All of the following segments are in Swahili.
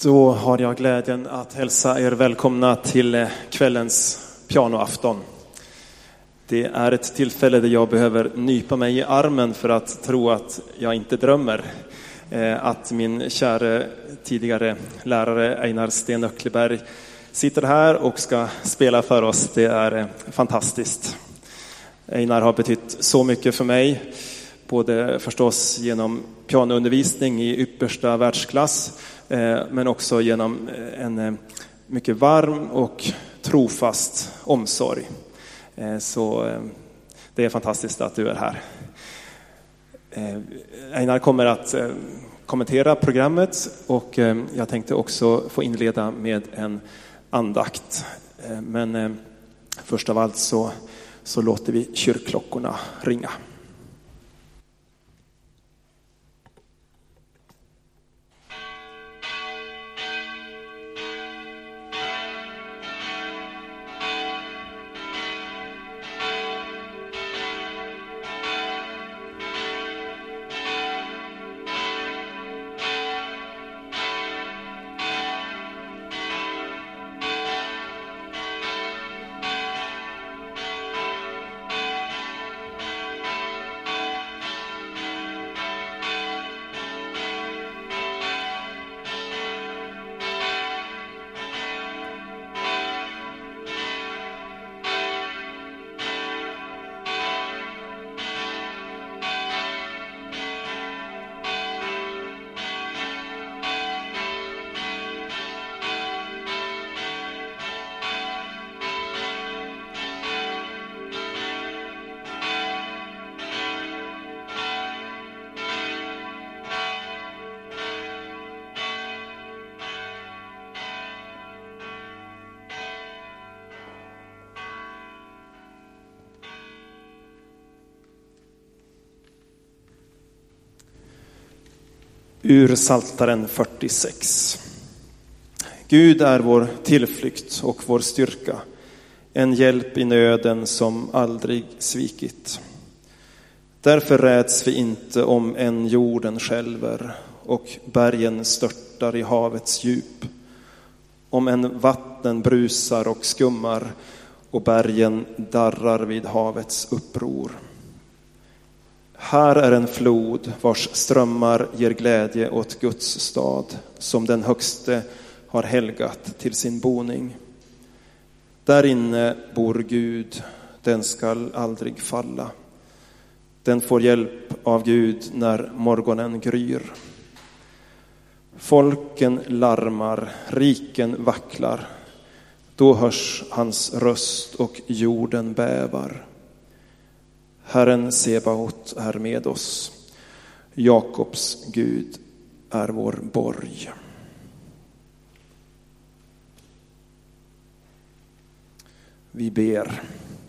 Då har jag glädjen att hälsa er välkomna till kvällens pianoafton. Det är ett tillfälle där jag behöver nypa mig i armen för att tro att jag inte drömmer. Att min kära tidigare lärare Einar Sten Öckleberg sitter här och ska spela för oss. Det är fantastiskt. Einar har betytt så mycket för mig. Både förstås genom pianoundervisning i yppersta världsklass, men också genom en mycket varm och trofast omsorg. Så det är fantastiskt att du är här. Einar kommer att kommentera programmet och jag tänkte också få inleda med en andakt. Men först av allt så låter vi kyrkklockorna ringa. Ur Psaltaren 46. Gud är vår tillflykt och vår styrka, en hjälp i nöden som aldrig svikit. Därför räds vi inte om en jorden skälver och bergen störtar i havets djup. Om en vatten brusar och skummar och bergen darrar vid havets uppror. Här är en flod vars strömmar ger glädje åt Guds stad, som den högste har helgat till sin boning. Där inne bor Gud, den skall aldrig falla. Den får hjälp av Gud när morgonen gryr. Folken larmar, riken vacklar. Då hörs hans röst och jorden bävar. Herren Sebaot är med oss. Jakobs Gud är vår borg. Vi ber.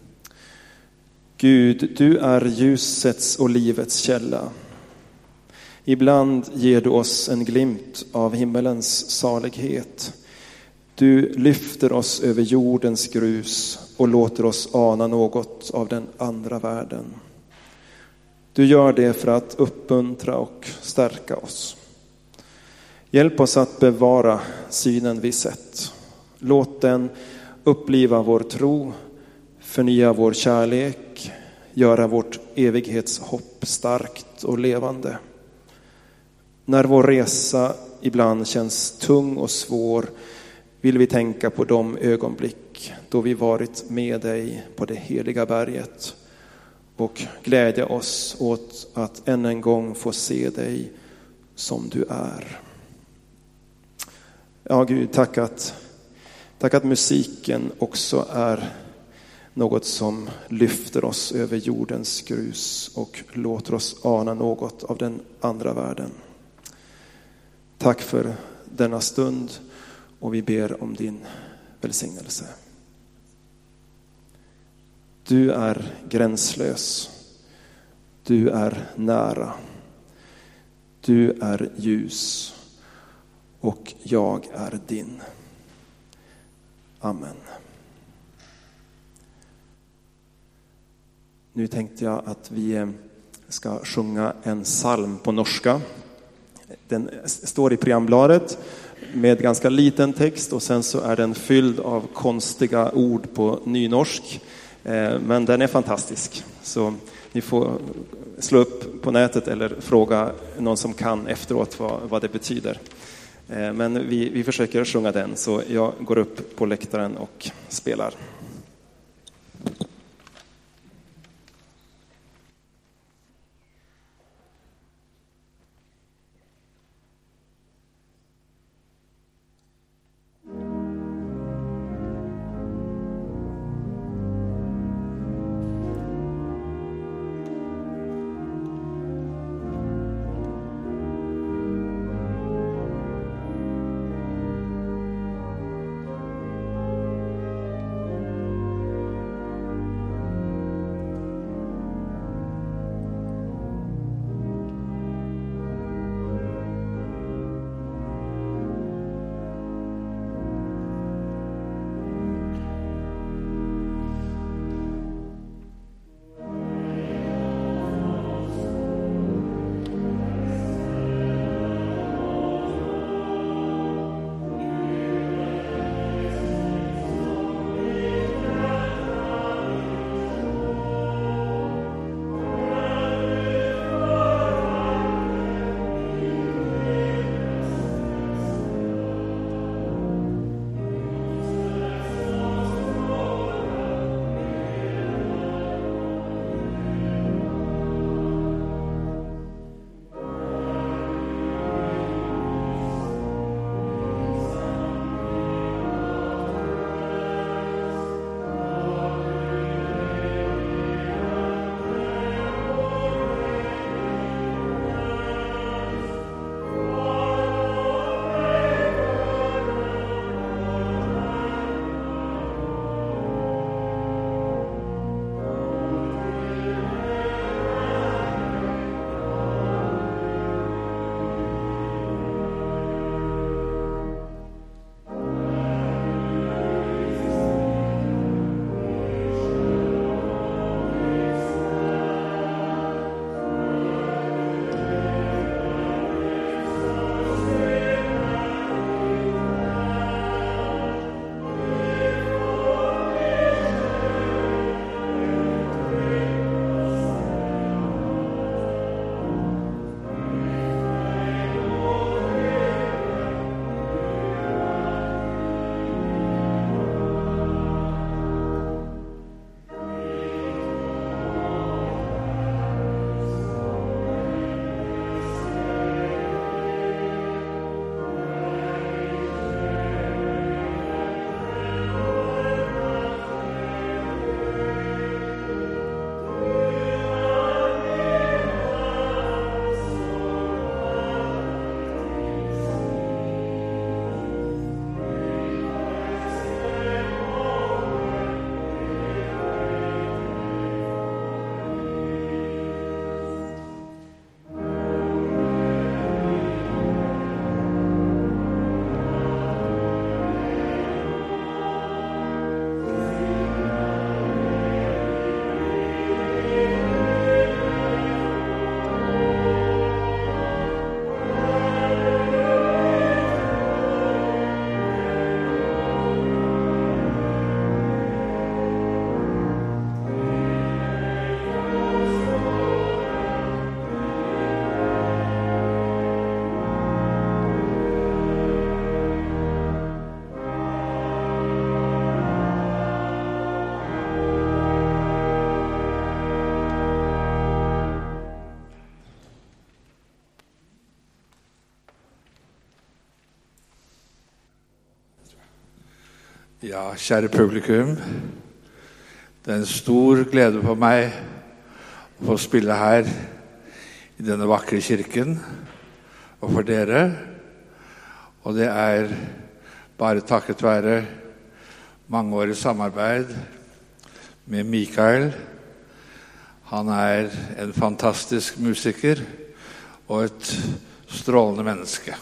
Gud, du är ljusets och livets källa. Ibland ger du oss en glimt av himmelens salighet. Du lyfter oss över jordens grus och låter oss ana något av den andra världen. Du gör det för att uppmuntra och stärka oss. Hjälp oss att bevara synen vi sett. Låt den uppliva vår tro, förnya vår kärlek, göra vårt evighetshopp starkt och levande. När vår resa ibland känns tung och svår, vill vi tänka på de ögonblick då vi varit med dig på det heliga berget och glädja oss åt att än en gång få se dig som du är. Ja, Gud, tack att musiken också är något som lyfter oss över jordens grus och låter oss ana något av den andra världen. Tack för denna stund. Och vi ber om din välsignelse. Du är gränslös. Du är nära. Du är ljus. Och jag är din. Amen. Nu tänkte jag att vi ska sjunga en psalm på norska. Den står i programbladet. med ganska liten text och sen så är den fylld av konstiga ord på nynorsk. Men den är fantastisk. Så ni får slå upp på nätet eller fråga någon som kan efteråt vad det betyder. Men vi försöker sjunga den, så jag går upp på läktaren och spelar. Ja, kjære publikum. Det er en stor glede for meg å få spille her i denne vakre kirken og for dere. Og det er bare takket være mangeårig samarbeid med Mikael. Han er en fantastisk musiker og et strålende menneske.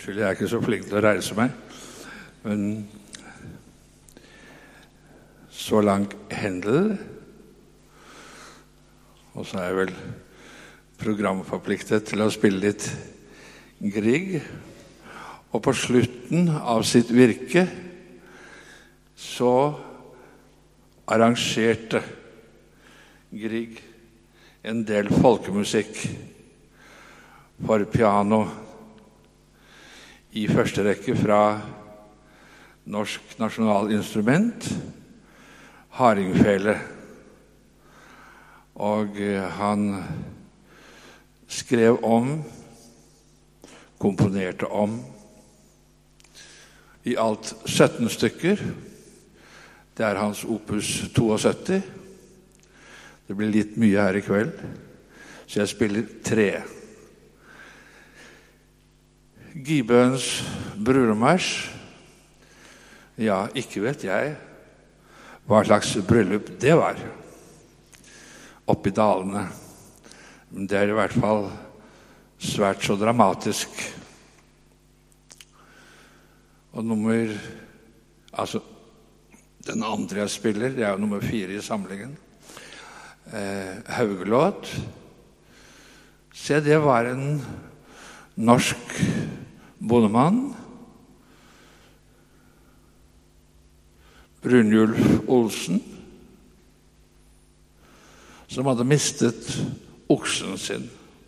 Unnskyld, jeg er ikke så flink til å reise meg, men så langt Händel, og så er jeg vel programforpliktet til å spille litt Grieg, og på slutten av sitt virke så arrangerte Grieg en del folkemusikk for piano i første rekke fra Norsk Nasjonalinstrument, Hardingfele. Og han skrev om, komponerte om, i alt 17 stykker. Det er hans opus 72. Det blir litt mye her i kveld, så jeg spiller 3. Gibøens brudemarsj. Ja, ikke vet jeg hva slags bryllup det var oppi dalene. Men det er i hvert fall svært så dramatisk. Og den andre jeg spiller, det er jo nummer 4 i samlingen. Haugelåt. Se, det var en norsk bondemann, Brynjulf Olsen, som hadde mistet oksen sin.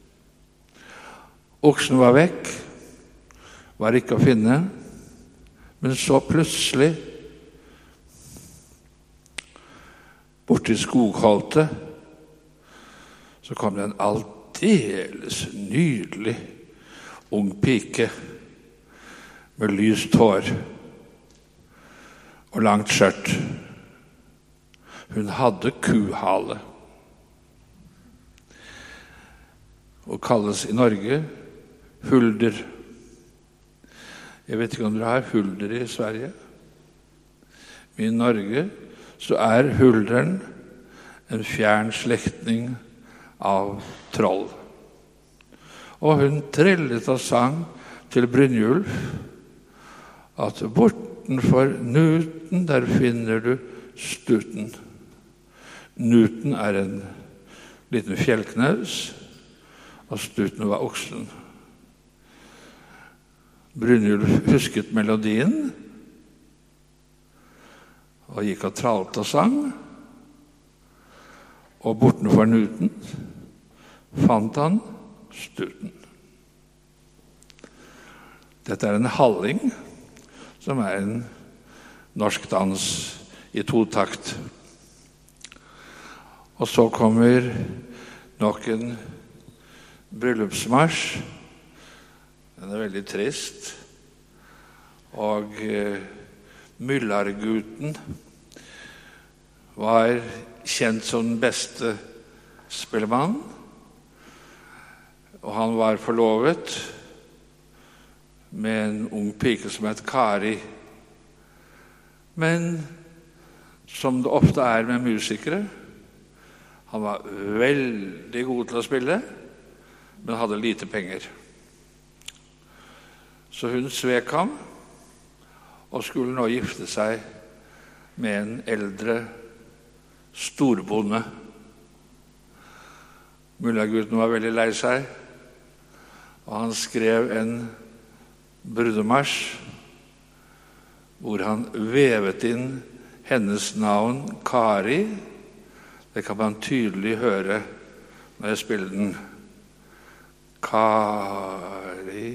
Oksen var vekk, var ikke å finne, men så plutselig, borti skogholtet, så kom det en aldeles nydelig ung pike med lyst hår og langt skjørt. Hun hadde kuhale og kalles i Norge hulder. Jeg vet ikke om dere har hulder i Sverige. Men i Norge så er hulderen en fjern slektning av troll. Og hun trillet og sang til Brynjulf at bortenfor Nuten, der finner du stuten. Nuten er en liten fjellknaus, og stuten var oksen. Brynjulf husket melodien, og gikk og tralte og sang, og bortenfor Nuten fant han stuten. Dette er en halling, som er en norsk dans i 2-takt. Og så kommer nok en bryllupsmarsj. Den er veldig trist. Og Myllarguten var kjent som den beste spillemann. Og han var forlovet med en ung pike som het Kari. Men som det ofte er med musikere, han var veldig god til å spille, men hadde lite penger. Så hun svek ham, og skulle nå gifte seg med en eldre storbonde. Myllarguten var veldig lei seg, og han skrev en brudemarsj hvor han vevet inn hennes navn, Kari. Det kan man tydelig høre når jeg spiller den. Kari,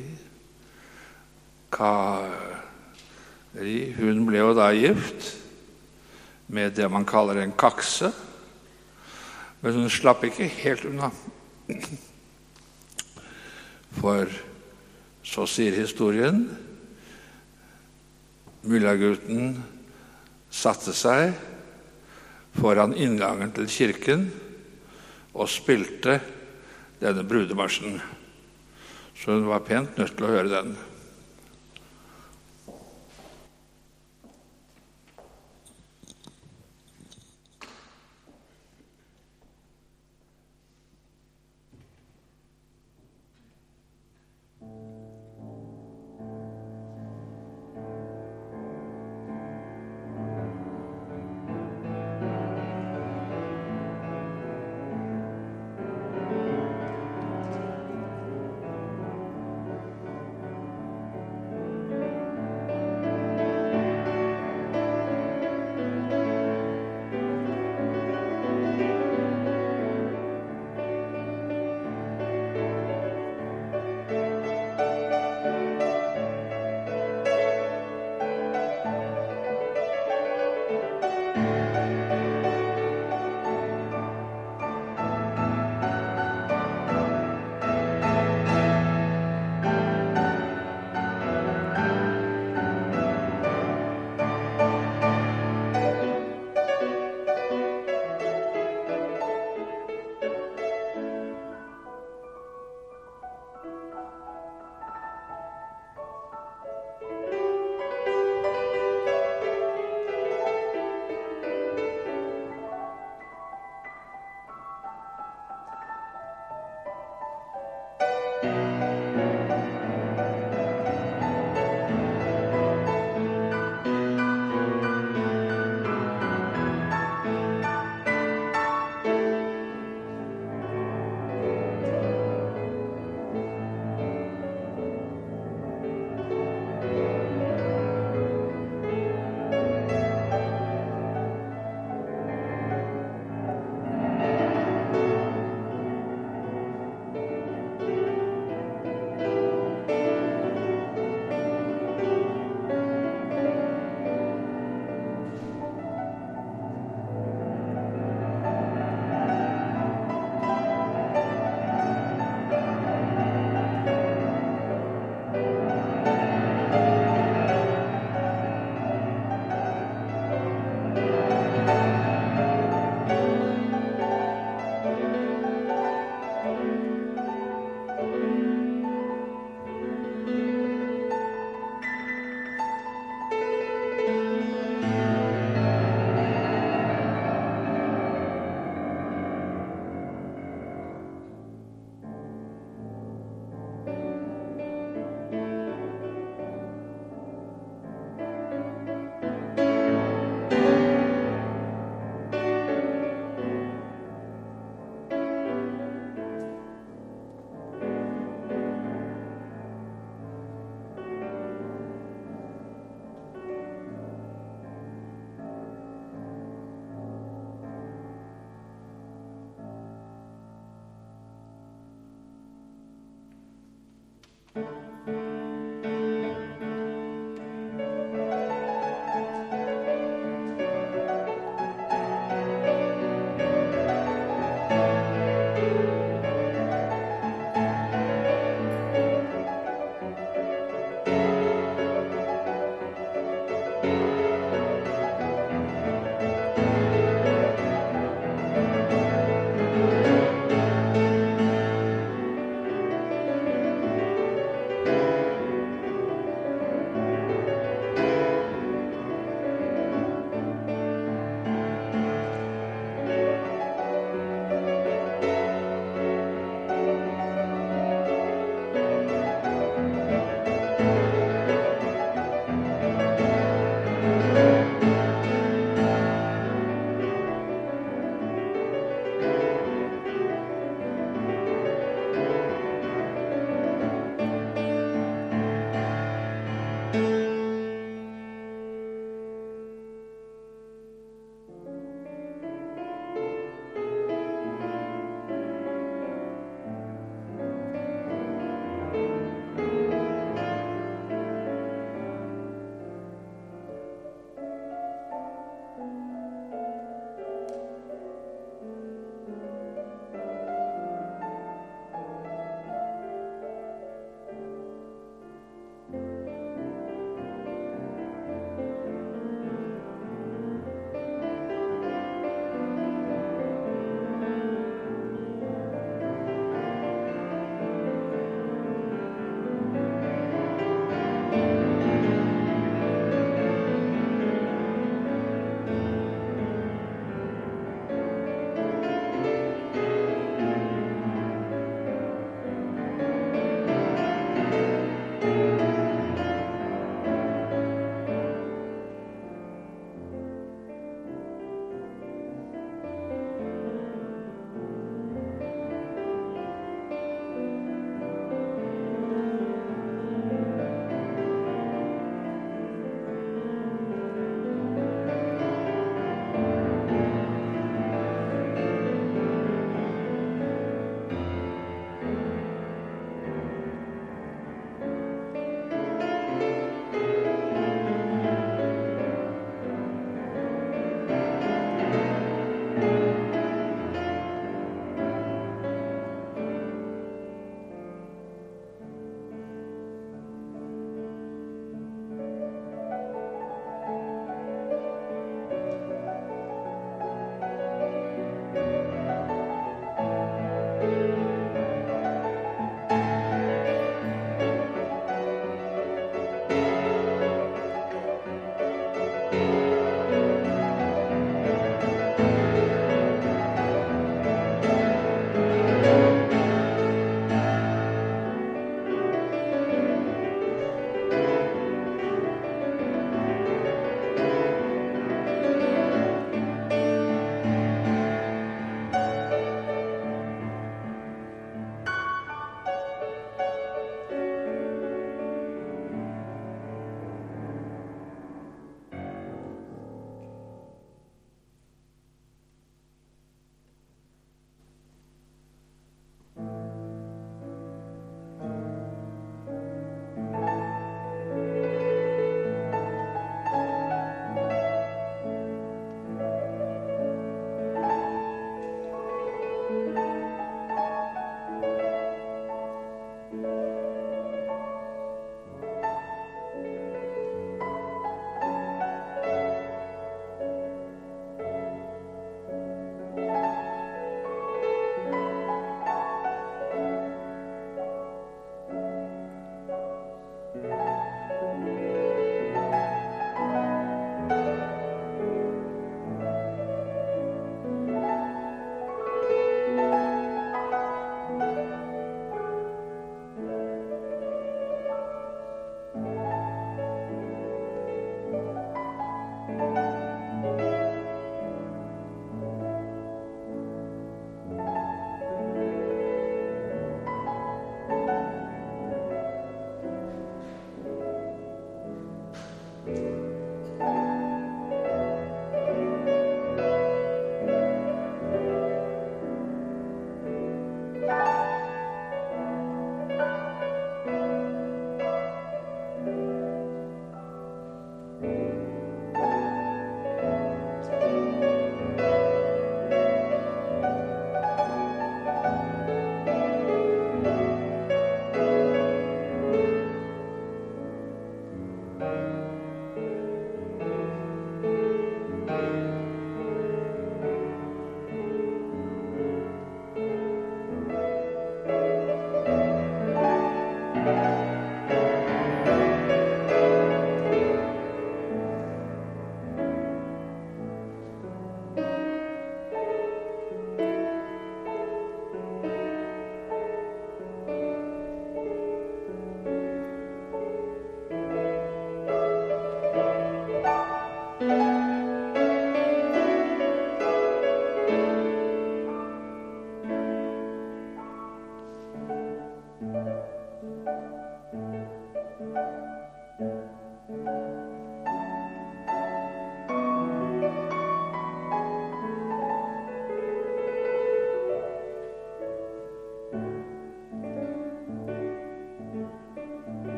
Kari. Hun ble jo da gift med det man kaller en kakse, men hun slapp ikke helt unna. For så sier historien, Myllarguten satte seg foran inngangen til kirken og spilte denne brudemarsjen. Så hun var pent nødt til å høre den.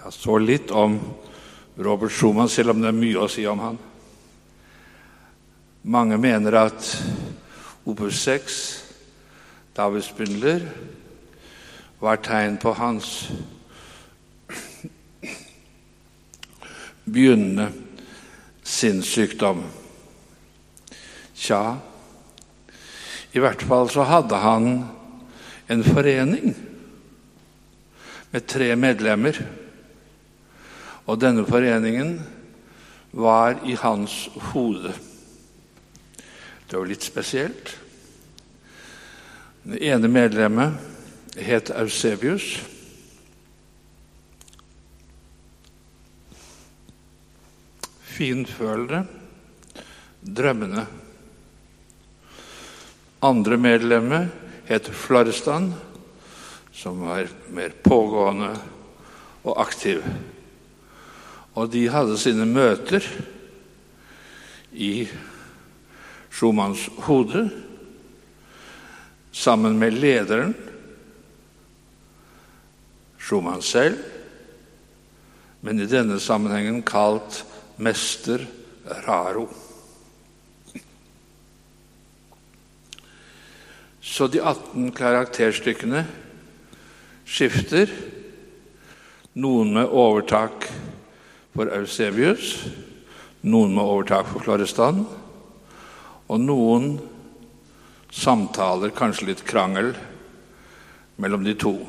Så litt om Robert Schumann, selv om det er mye å si om han. Mange mener at Opus 6, Davids bundler, var tegn på hans begynnende sinnssykdom. Tja, i hvert fall så hadde han en forening med 3 medlemmer, og denne foreningen var i hans hode. Det var litt spesielt. Det ene medlemmet het Eusebius. Finfølere, drømmende. Andre medlemmet het Florestan, som var mer pågående og aktiv. Og de hadde sine møter i Schumanns hode, sammen med lederen, Schumann selv, men i denne sammenhengen kalt Mester Raro. Så de 18 karakterstykkene skifter, noen med overtak for Eusebius, noen med overtak for Florestan, og noen samtaler, kanskje litt krangel, mellom de to.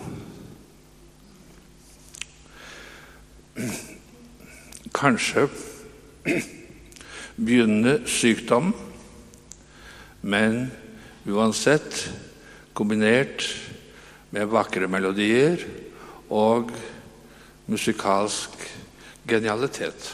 Kanskje begynnende sykdom, men uansett kombinert med vakre melodier og musikalsk genialitet.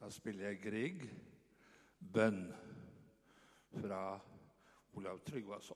Da spiller jeg Grieg, bønn fra Olav Tryggvason.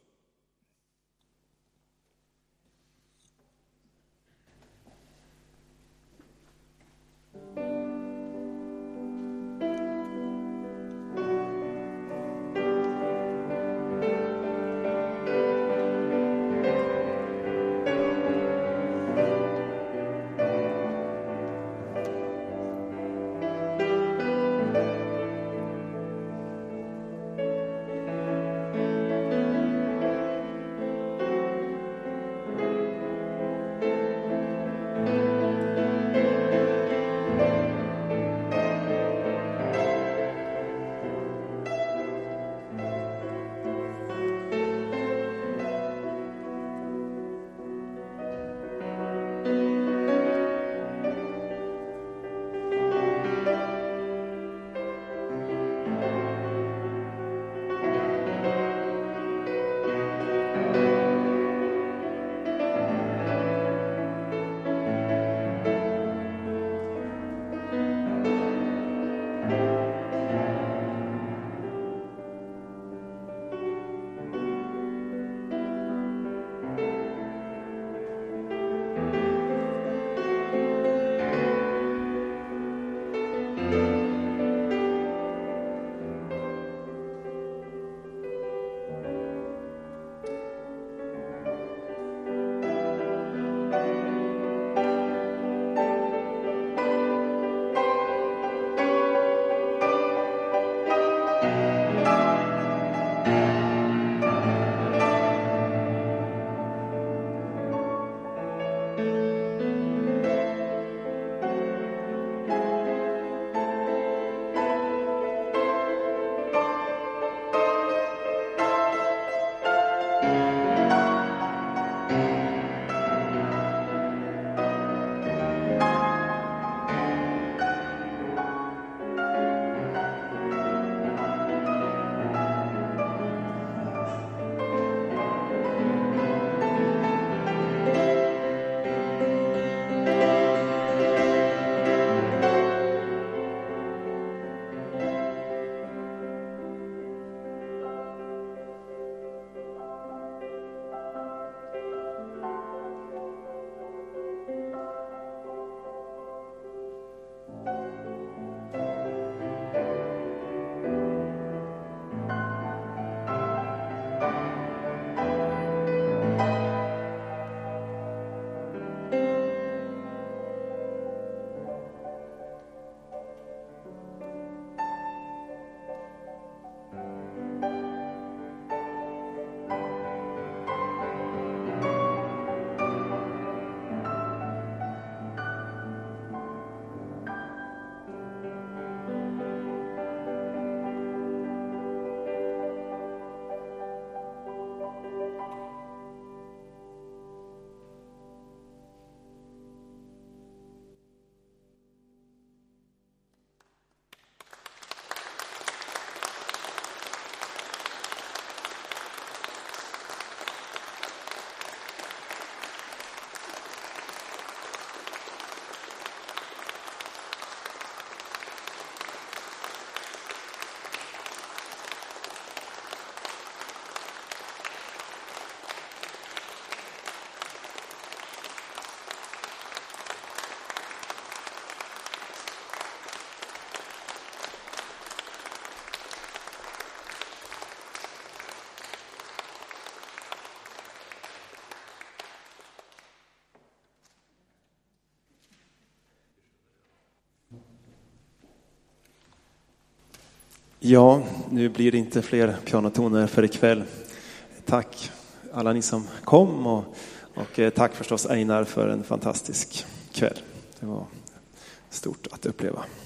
Ja, nu blir det inte fler pianotoner för ikväll. Tack alla ni som kom och tack förstås Einar för en fantastisk kväll. Det var stort att uppleva.